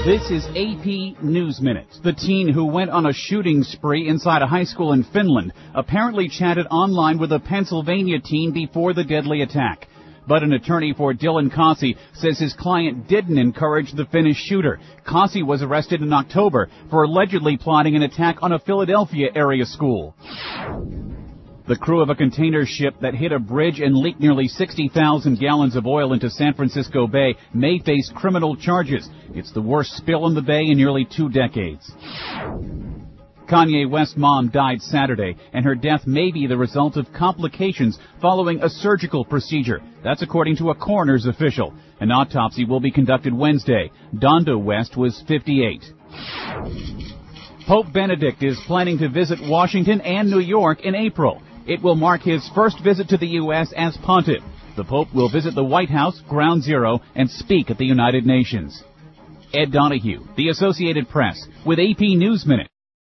This is AP News Minute. The teen who went on a shooting spree inside a high school in Finland apparently chatted online with a Pennsylvania teen before the deadly attack. But an attorney for Dylan Kossi says his client didn't encourage the Finnish shooter. Kossi was arrested in October for allegedly plotting an attack on a Philadelphia area school. The crew of a container ship that hit a bridge and leaked nearly 60,000 gallons of oil into San Francisco Bay may face criminal charges. It's the worst spill in the bay in nearly 2 decades. Kanye West's mom died Saturday, and her death may be the result of complications following a surgical procedure. That's according to a coroner's official. An autopsy will be conducted Wednesday. Donda West was 58. Pope Benedict is planning to visit Washington and New York in April. It will mark his first visit to the U.S. as pontiff. The Pope will visit the White House, Ground Zero, and speak at the United Nations. Ed Donahue, The Associated Press, with AP News Minute.